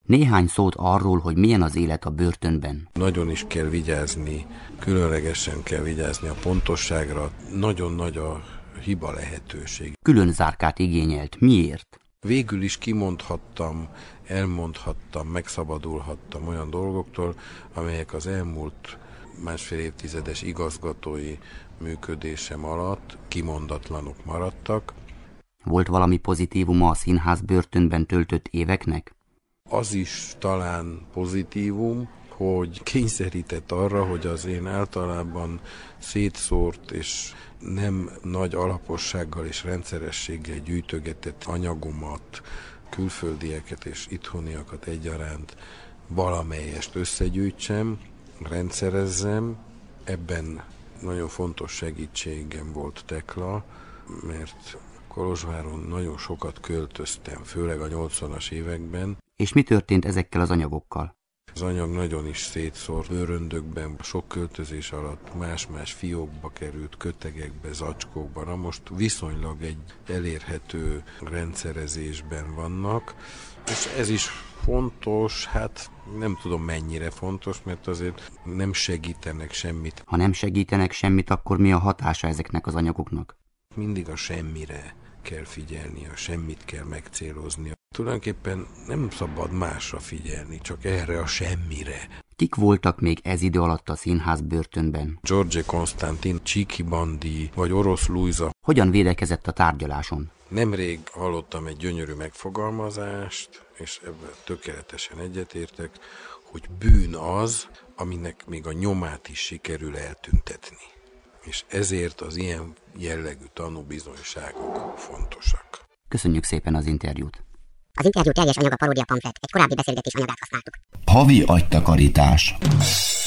Néhány szót arról, hogy milyen az élet a börtönben. Nagyon is kell vigyázni, különlegesen kell vigyázni a pontosságra. Nagyon nagy a hiba lehetőség. Külön zárkát igényelt. Miért? Végül is kimondhattam, elmondhattam, megszabadulhattam olyan dolgoktól, amelyek az elmúlt másfél évtizedes igazgatói működésem alatt kimondatlanok maradtak. Volt valami pozitívuma a színház börtönben töltött éveknek? Az is talán pozitívum, hogy kényszerített arra, hogy az én általában szétszórt és nem nagy alapossággal és rendszerességgel gyűjtögetett anyagomat, külföldieket és itthoniakat egyaránt valamelyest összegyűjtsem, rendszerezzem. Ebben nagyon fontos segítségem volt Tekla, mert Kolozsváron nagyon sokat költöztem, főleg a 80-as években. És mi történt ezekkel az anyagokkal? Az anyag nagyon is szétszórt bőröndökben, sok költözés alatt más-más fiókba került, kötegekbe, zacskókba. Na most viszonylag egy elérhető rendszerezésben vannak, és ez is fontos, hát nem tudom mennyire fontos, mert azért nem segítenek semmit. Ha nem segítenek semmit, akkor mi a hatása ezeknek az anyagoknak? Mindig a semmire kell figyelni, a semmit kell megcélozni. Tulajdonképpen nem szabad másra figyelni, csak erre a semmire. Kik voltak még ez idő alatt a színház börtönben? George Konstantin, Csiki Bandi vagy Orosz Lujza. Hogyan védekezett a tárgyaláson? Nemrég hallottam egy gyönyörű megfogalmazást, és ebben tökéletesen egyetértek, hogy bűn az, aminek még a nyomát is sikerül eltüntetni. És ezért az ilyen jellegű tanúbizonyságok fontosak. Köszönjük szépen az interjút. Az interjú teljes anyaga paródia pamflet, egy korábbi beszélgetés anyagát használtuk. Havi agytakarítás.